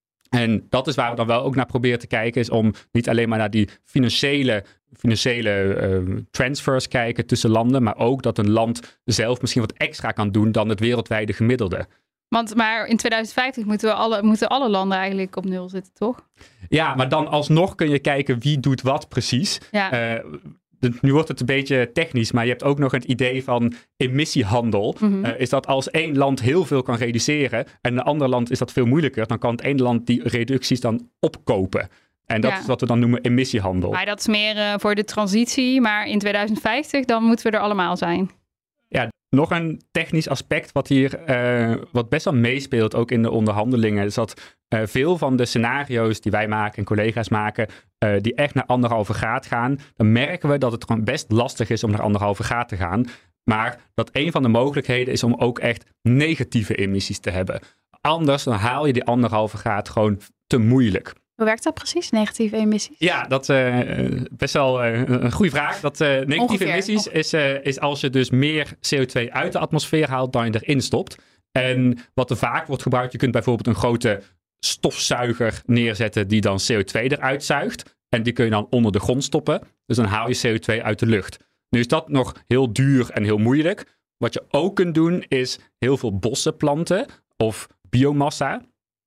En dat is waar we dan wel ook naar proberen te kijken, is om niet alleen maar naar die financiële, financiële uh, transfers kijken tussen landen, maar ook dat een land zelf misschien wat extra kan doen dan het wereldwijde gemiddelde. Want maar in tweeduizend vijftig moeten, we alle, moeten alle landen eigenlijk op nul zitten, toch? Ja, maar dan alsnog kun je kijken wie doet wat precies. Ja. Uh, nu wordt het een beetje technisch, maar je hebt ook nog het idee van emissiehandel. Mm-hmm. Uh, is dat als één land heel veel kan reduceren en in een ander land is dat veel moeilijker, dan kan het ene land die reducties dan opkopen. En dat Ja. is wat we dan noemen emissiehandel. Maar dat is meer uh, voor de transitie. Maar in tweeduizend vijftig, dan moeten we er allemaal zijn. Ja, nog een technisch aspect wat hier uh, wat best wel meespeelt, ook in de onderhandelingen, is dat uh, veel van de scenario's die wij maken en collega's maken, uh, die echt naar anderhalve graad gaan, dan merken we dat het gewoon best lastig is om naar anderhalve graad te gaan. Maar dat een van de mogelijkheden is om ook echt negatieve emissies te hebben. Anders dan haal je die anderhalve graad gewoon te moeilijk. Hoe werkt dat precies, negatieve emissies? Ja, dat is uh, best wel uh, een goede vraag. Dat, uh, negatieve Ongeveer. emissies is, uh, is als je dus meer C O twee uit de atmosfeer haalt dan je erin stopt. En wat er vaak wordt gebruikt, je kunt bijvoorbeeld een grote stofzuiger neerzetten die dan C O twee eruit zuigt. En die kun je dan onder de grond stoppen. Dus dan haal je C O twee uit de lucht. Nu is dat nog heel duur en heel moeilijk. Wat je ook kunt doen is heel veel bossen planten of biomassa.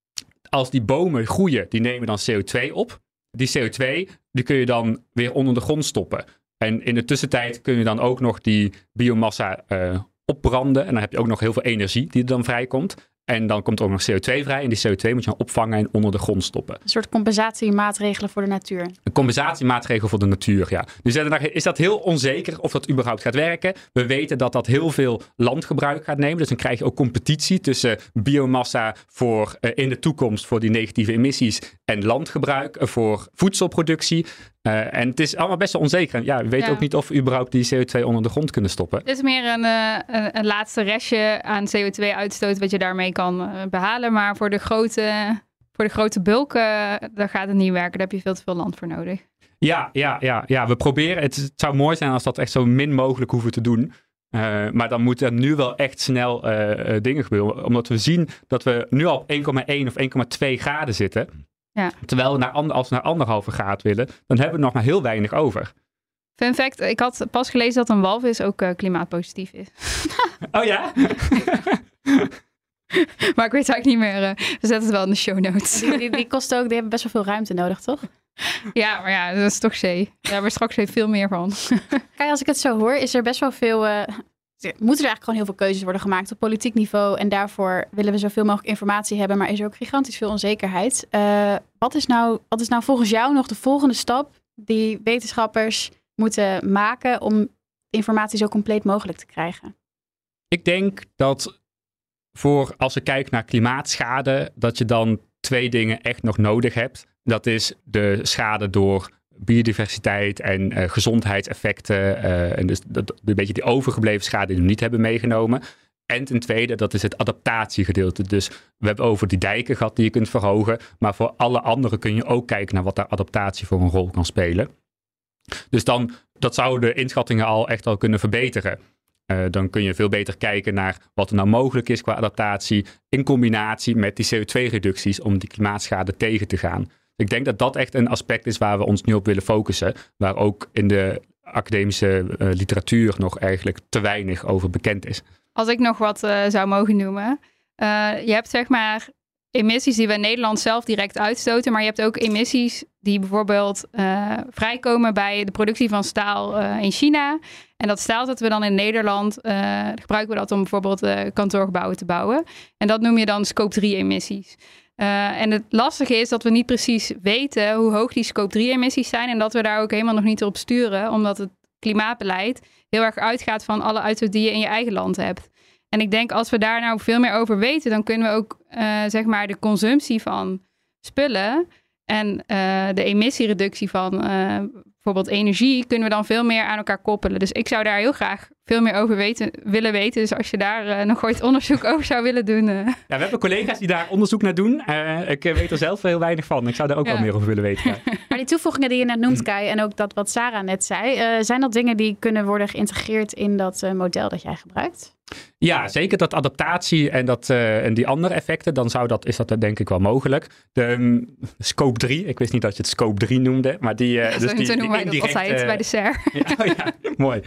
Als die bomen groeien, die nemen dan C O twee op. Die C O twee die kun je dan weer onder de grond stoppen. En in de tussentijd kun je dan ook nog die biomassa uh, opbranden. En dan heb je ook nog heel veel energie die er dan vrijkomt. En dan komt er ook nog C O twee vrij. En die C O twee moet je dan opvangen en onder de grond stoppen. Een soort compensatiemaatregelen voor de natuur. Een compensatiemaatregel voor de natuur, ja. Dus is dat heel onzeker of dat überhaupt gaat werken. We weten dat dat heel veel landgebruik gaat nemen. Dus dan krijg je ook competitie tussen biomassa voor, uh, in de toekomst voor die negatieve emissies en landgebruik uh, voor voedselproductie. Uh, en het is allemaal best wel onzeker. Ja, we weten Ja. ook niet of we überhaupt die C O twee onder de grond kunnen stoppen. Het is meer een, uh, een, een laatste restje aan C O twee uitstoot wat je daarmee kan uh, behalen. Maar voor de grote, voor de grote bulken, uh, daar gaat het niet werken. Daar heb je veel te veel land voor nodig. Ja, ja, ja, ja. we proberen. Het, het zou mooi zijn als dat echt zo min mogelijk hoeven te doen. Uh, maar dan moeten er nu wel echt snel uh, uh, dingen gebeuren. Omdat we zien dat we nu al op één komma één of één komma twee graden zitten. Ja. Terwijl we naar ander, als we naar anderhalve graad willen, dan hebben we nog maar heel weinig over. Fun fact, ik had pas gelezen dat een walvis ook uh, klimaatpositief is. Oh ja? Maar ik weet eigenlijk niet meer. Uh, we zetten het wel in de show notes. Die, die, die kosten ook, die hebben best wel veel ruimte nodig, toch? Ja, maar ja, dat is toch zee. Daar hebben we straks even veel meer van. Kijk, als ik het zo hoor, is er best wel veel... Uh, moeten er eigenlijk gewoon heel veel keuzes worden gemaakt op politiek niveau. En daarvoor willen we zoveel mogelijk informatie hebben. Maar is er ook gigantisch veel onzekerheid. Uh, wat, is nou, wat is nou volgens jou nog de volgende stap die wetenschappers moeten maken om informatie zo compleet mogelijk te krijgen? Ik denk dat voor als je kijkt naar klimaatschade, dat je dan twee dingen echt nog nodig hebt. Dat is de schade door biodiversiteit en uh, gezondheidseffecten. Uh, en dus dat, een beetje die overgebleven schade die we niet hebben meegenomen. En ten tweede, dat is het adaptatiegedeelte. Dus we hebben over die dijken gehad die je kunt verhogen. Maar voor alle anderen kun je ook kijken naar wat daar adaptatie voor een rol kan spelen. Dus dan, dat zou de inschattingen al echt al kunnen verbeteren. Uh, dan kun je veel beter kijken naar wat er nou mogelijk is qua adaptatie. In combinatie met die C O twee reducties om die klimaatschade tegen te gaan. Ik denk dat dat echt een aspect is waar we ons nu op willen focussen. Waar ook in de academische uh, literatuur nog eigenlijk te weinig over bekend is. Als ik nog wat uh, zou mogen noemen. Uh, je hebt zeg maar emissies die we in Nederland zelf direct uitstoten. Maar je hebt ook emissies die bijvoorbeeld uh, vrijkomen bij de productie van staal uh, in China. En dat staal zetten we dan in Nederland. Uh, gebruiken we dat om bijvoorbeeld uh, kantoorgebouwen te bouwen. En dat noem je dan scope drie emissies. Uh, en het lastige is dat we niet precies weten hoe hoog die scope drie emissies zijn. En dat we daar ook helemaal nog niet op sturen. Omdat het klimaatbeleid heel erg uitgaat van alle uitstoot die je in je eigen land hebt. En ik denk als we daar nou veel meer over weten, dan kunnen we ook uh, zeg maar de consumptie van spullen en uh, de emissiereductie van uh, bijvoorbeeld energie, kunnen we dan veel meer aan elkaar koppelen. Dus ik zou daar heel graag veel meer over weten, willen weten. Dus als je daar uh, nog ooit onderzoek over zou willen doen. Uh. Ja, we hebben collega's die daar onderzoek naar doen. Uh, ik weet er zelf heel weinig van. Ik zou daar ook ja. wel meer over willen weten. Ja. Maar die toevoegingen die je net noemt, Kai, en ook dat wat Sarah net zei, uh, zijn dat dingen die kunnen worden geïntegreerd in dat uh, model dat jij gebruikt? Ja, zeker dat adaptatie en, dat, uh, en die andere effecten, dan zou dat, is dat denk ik wel mogelijk. De um, scope drie, ik wist niet dat je het scope drie noemde, maar die... Uh, ja, dus zo, die, zo noemen wij dat altijd bij de S E R. Ja, oh ja, mooi.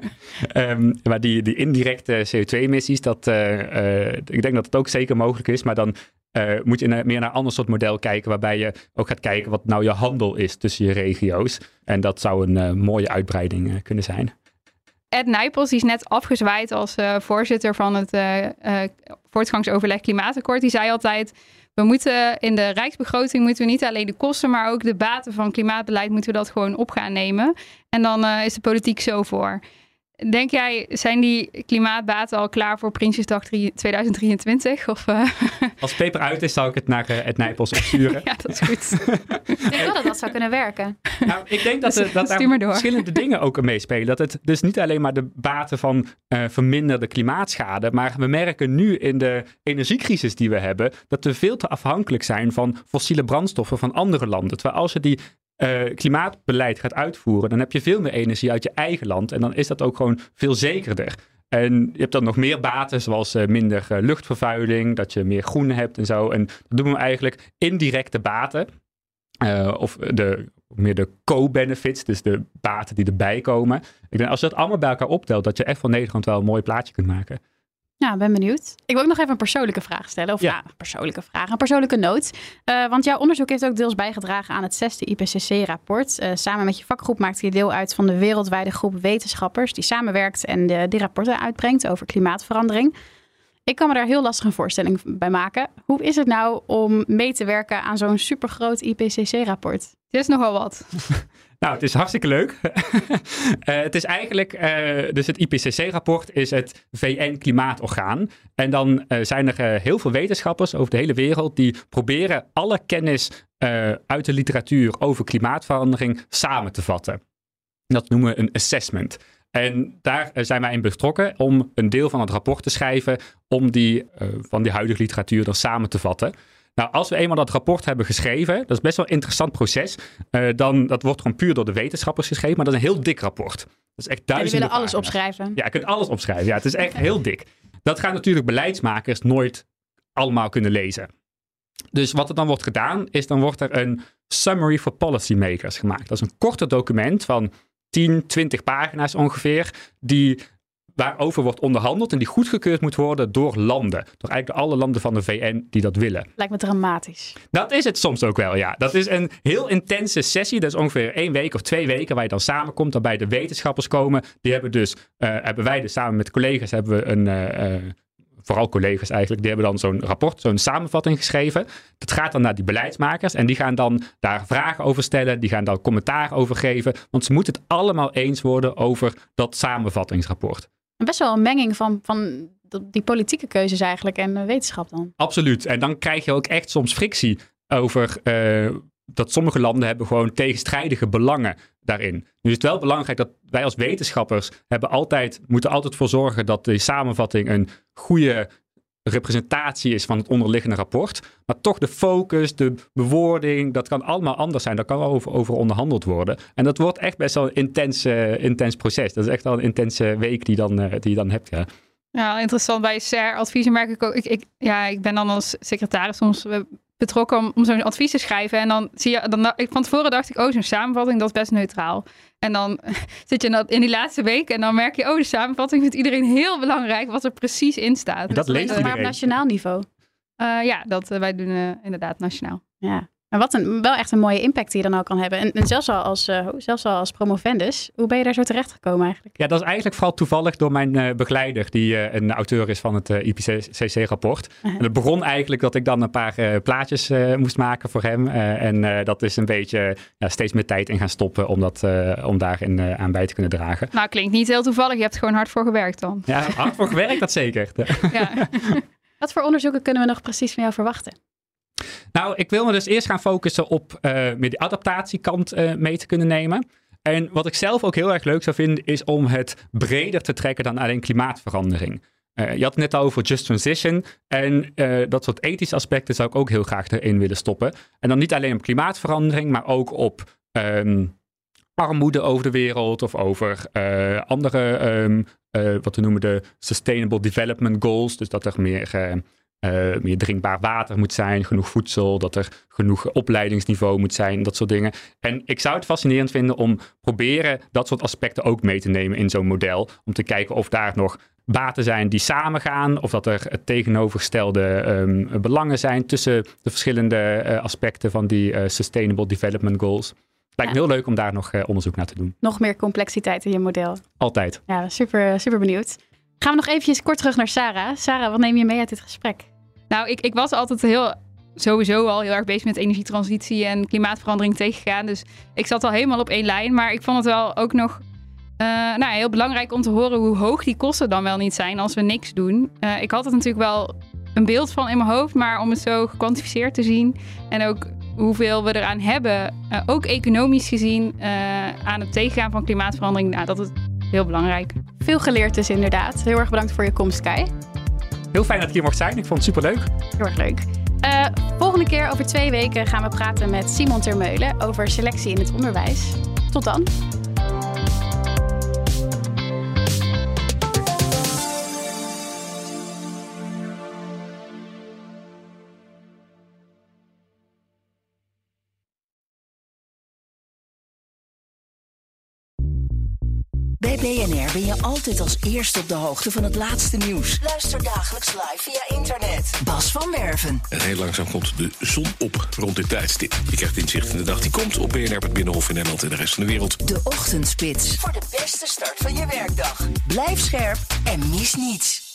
um, maar die, die indirecte C O twee emissies, dat, uh, uh, ik denk dat het ook zeker mogelijk is, maar dan uh, moet je naar, meer naar een ander soort model kijken, waarbij je ook gaat kijken wat nou je handel is tussen je regio's. En dat zou een uh, mooie uitbreiding uh, kunnen zijn. Ed Nijpels die is net afgezwaaid als uh, voorzitter van het uh, uh, voortgangsoverleg Klimaatakkoord. Die zei altijd, we moeten in de rijksbegroting moeten we niet alleen de kosten, maar ook de baten van klimaatbeleid moeten we dat gewoon op gaan nemen. En dan uh, is de politiek zo voor. Denk jij, zijn die klimaatbaten al klaar voor Prinsjesdag tweeduizend drieëntwintig? Of, uh... Als het paper uit is, zou ik het naar uh, Ed Nijpels opsturen. Ja, dat is goed. Ik denk wel dat dat zou kunnen werken. Nou, ik denk dat, Dus, dat daar verschillende dingen ook meespelen. Dat het dus niet alleen maar de baten van uh, verminderde klimaatschade, maar we merken nu in de energiecrisis die we hebben, dat we veel te afhankelijk zijn van fossiele brandstoffen van andere landen. Terwijl als je die Uh, klimaatbeleid gaat uitvoeren, dan heb je veel meer energie uit je eigen land. En dan is dat ook gewoon veel zekerder. En je hebt dan nog meer baten, zoals uh, minder uh, luchtvervuiling, dat je meer groen hebt en zo. En dat doen we eigenlijk indirecte baten. Uh, of de, meer de co-benefits, dus de baten die erbij komen. Ik denk, als je dat allemaal bij elkaar optelt, dat je echt van Nederland wel een mooi plaatje kunt maken. Ja, ben benieuwd. Ik wil ook nog even een persoonlijke vraag stellen. Of ja, ja persoonlijke vraag. Een persoonlijke noot. Uh, want jouw onderzoek heeft ook deels bijgedragen aan het zesde I P C C-rapport. Uh, samen met je vakgroep maakte je deel uit van de wereldwijde groep wetenschappers die samenwerkt en de, die rapporten uitbrengt over klimaatverandering. Ik kan me daar heel lastig een voorstelling bij maken. Hoe is het nou om mee te werken aan zo'n supergroot I P C C-rapport? Het is nogal wat. Nou, het is hartstikke leuk. uh, het is eigenlijk, uh, dus het I P C C-rapport is het V N-klimaatorgaan. En dan uh, zijn er uh, heel veel wetenschappers over de hele wereld die proberen alle kennis uh, uit de literatuur over klimaatverandering samen te vatten. Dat noemen we een assessment. En daar zijn wij in betrokken om een deel van het rapport te schrijven om die uh, van die huidige literatuur dan samen te vatten. Nou, als we eenmaal dat rapport hebben geschreven, dat is best wel een interessant proces, uh, dan, dat wordt gewoon puur door de wetenschappers geschreven, maar dat is een heel dik rapport. Dat is echt duizenden ja, die willen alles pagina's. Opschrijven. Ja, je kunt alles opschrijven. Ja, het is echt heel dik. Dat gaan natuurlijk beleidsmakers nooit allemaal kunnen lezen. Dus wat er dan wordt gedaan, is dan wordt er een summary for policymakers gemaakt. Dat is een korter document van tien, twintig pagina's ongeveer, die waarover wordt onderhandeld en die goedgekeurd moet worden door landen. Door eigenlijk alle landen van de V N die dat willen. Lijkt me dramatisch. Dat is het soms ook wel, ja. Dat is een heel intense sessie. Dat is ongeveer één week of twee weken waar je dan samenkomt. Waarbij de wetenschappers komen. Die hebben dus, uh, hebben wij dus samen met collega's, hebben we een, uh, uh, vooral collega's eigenlijk, die hebben dan zo'n rapport, zo'n samenvatting geschreven. Dat gaat dan naar die beleidsmakers en die gaan dan daar vragen over stellen. Die gaan dan commentaar over geven. Want ze moeten het allemaal eens worden over dat samenvattingsrapport. Best wel een menging van, van die politieke keuzes eigenlijk en de wetenschap dan. Absoluut. En dan krijg je ook echt soms frictie over uh, dat sommige landen hebben gewoon tegenstrijdige belangen daarin. Nu is het wel belangrijk dat wij als wetenschappers hebben altijd, moeten altijd voor zorgen dat de samenvatting een goede representatie is van het onderliggende rapport. Maar toch de focus, de bewoording, dat kan allemaal anders zijn. Daar kan over, over onderhandeld worden. En dat wordt echt best wel een intens, uh, intens proces. Dat is echt wel een intense week die, dan, uh, die je dan hebt, ja. Ja, interessant. Bij S E R-adviezen merk ik ook... Ik, ik, ja, ik ben dan als secretaris soms betrokken om, om zo'n advies te schrijven. En dan zie je... Dan, van tevoren dacht ik, oh, zo'n samenvatting, dat is best neutraal. En dan zit je in die laatste week en dan merk je, oh, de samenvatting vindt iedereen heel belangrijk wat er precies in staat. En dat leest iedereen. Maar op nationaal niveau? Uh, ja, dat uh, wij doen uh, inderdaad nationaal. Ja. Maar wat een, wel echt een mooie impact die je dan ook kan hebben. En, en zelfs, al als, uh, zelfs al als promovendus, hoe ben je daar zo terecht gekomen eigenlijk? Ja, dat is eigenlijk vooral toevallig door mijn uh, begeleider, die uh, een auteur is van het uh, I P C C-rapport. Uh-huh. En het begon eigenlijk dat ik dan een paar uh, plaatjes uh, moest maken voor hem. Uh, en uh, dat is een beetje uh, steeds meer tijd in gaan stoppen om, dat, uh, om daarin uh, aan bij te kunnen dragen. Nou, klinkt niet heel toevallig. Je hebt er gewoon hard voor gewerkt dan. Ja, hard voor gewerkt, dat zeker. Ja. Wat voor onderzoeken kunnen we nog precies van jou verwachten? Nou, ik wil me dus eerst gaan focussen op uh, meer die adaptatiekant uh, mee te kunnen nemen. En wat ik zelf ook heel erg leuk zou vinden, is om het breder te trekken dan alleen klimaatverandering. Uh, je had het net al over Just Transition. En uh, dat soort ethische aspecten zou ik ook heel graag erin willen stoppen. En dan niet alleen op klimaatverandering, maar ook op, um, armoede over de wereld of over uh, andere, um, uh, wat we noemen de Sustainable Development Goals. Dus dat er meer, uh, uh, meer drinkbaar water moet zijn, genoeg voedsel, dat er genoeg opleidingsniveau moet zijn, dat soort dingen. En ik zou het fascinerend vinden om proberen dat soort aspecten ook mee te nemen in zo'n model. Om te kijken of daar nog baten zijn die samengaan, of dat er tegenovergestelde um, belangen zijn tussen de verschillende uh, aspecten van die uh, Sustainable Development Goals. Lijkt me heel leuk om daar nog uh, onderzoek naar te doen. Nog meer complexiteit in je model. Altijd. Ja, super, super benieuwd. Gaan we nog eventjes kort terug naar Sarah. Sarah, wat neem je mee uit dit gesprek? Nou, ik, ik was altijd heel, sowieso al heel erg bezig met energietransitie en klimaatverandering tegengaan. Dus ik zat al helemaal op één lijn. Maar ik vond het wel ook nog uh, nou, heel belangrijk om te horen hoe hoog die kosten dan wel niet zijn als we niks doen. Uh, ik had het natuurlijk wel een beeld van in mijn hoofd, maar om het zo gekwantificeerd te zien en ook hoeveel we eraan hebben, uh, ook economisch gezien, uh, aan het tegengaan van klimaatverandering, nou, dat is heel belangrijk. Veel geleerd dus inderdaad. Heel erg bedankt voor je komst, Kai. Heel fijn dat ik hier mocht zijn. Ik vond het superleuk. Heel erg leuk. Uh, volgende keer, over twee weken, gaan we praten met Simon Termeulen over selectie in het onderwijs. Tot dan. Bij B N R ben je altijd als eerste op de hoogte van het laatste nieuws. Luister dagelijks live via internet. Bas van Werven. En heel langzaam komt de zon op rond dit tijdstip. Je krijgt inzicht in de dag die komt op B N R, het Binnenhof in Nederland en de rest van de wereld. De Ochtendspits. Voor de beste start van je werkdag. Blijf scherp en mis niets.